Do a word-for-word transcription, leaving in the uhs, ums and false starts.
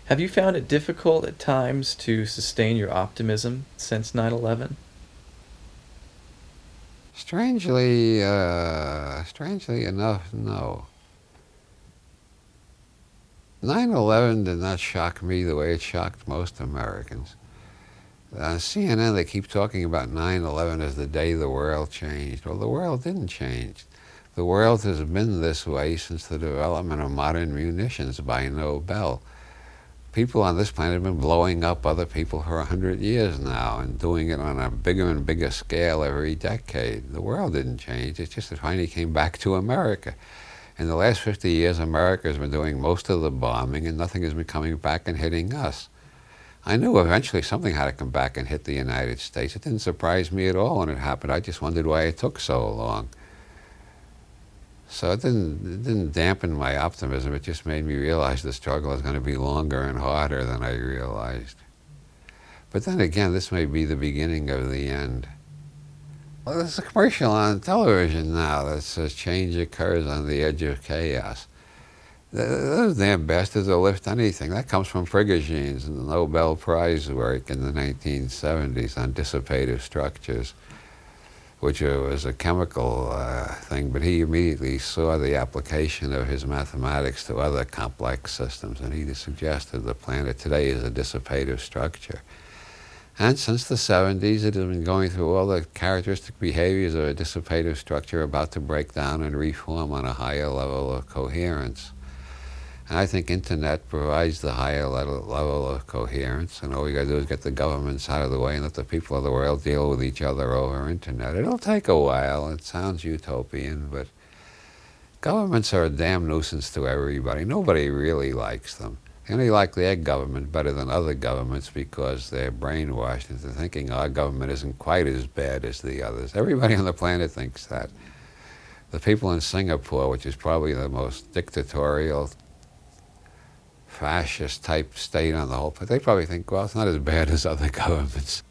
Have you found it difficult at times to sustain your optimism since nine eleven? Strangely, uh, strangely enough, no. nine eleven did not shock me the way it shocked most Americans. On C N N, they keep talking about nine eleven as the day the world changed. Well, the world didn't change. The world has been this way since the development of modern munitions by Nobel. People on this planet have been blowing up other people for a hundred years now and doing it on a bigger and bigger scale every decade. The world didn't change. It's just it finally came back to America. In the last fifty years, America has been doing most of the bombing, and nothing has been coming back and hitting us. I knew eventually something had to come back and hit the United States. It didn't surprise me at all when it happened. I just wondered why it took so long. So it didn't, it didn't dampen my optimism. It just made me realize the struggle is going to be longer and harder than I realized. But then again, this may be the beginning of the end. Well, there's a commercial on television now that says change occurs on the edge of chaos. Those damn bastards will lift anything. That comes from Prigogine and the Nobel Prize work in the nineteen seventies on dissipative structures, which was a chemical uh, thing, but he immediately saw the application of his mathematics to other complex systems, and he suggested the planet today is a dissipative structure. And since the seventies, it has been going through all the characteristic behaviors of a dissipative structure about to break down and reform on a higher level of coherence. And I think Internet provides the higher level, level of coherence, and all we got to do is get the governments out of the way and let the people of the world deal with each other over Internet. It'll take a while. It sounds utopian, but governments are a damn nuisance to everybody. Nobody really likes them. They only like their government better than other governments because they're brainwashed into thinking our government isn't quite as bad as the others. Everybody on the planet thinks that. The people in Singapore, which is probably the most dictatorial, fascist type state on the whole, but they probably think, well, it's not as bad as other governments.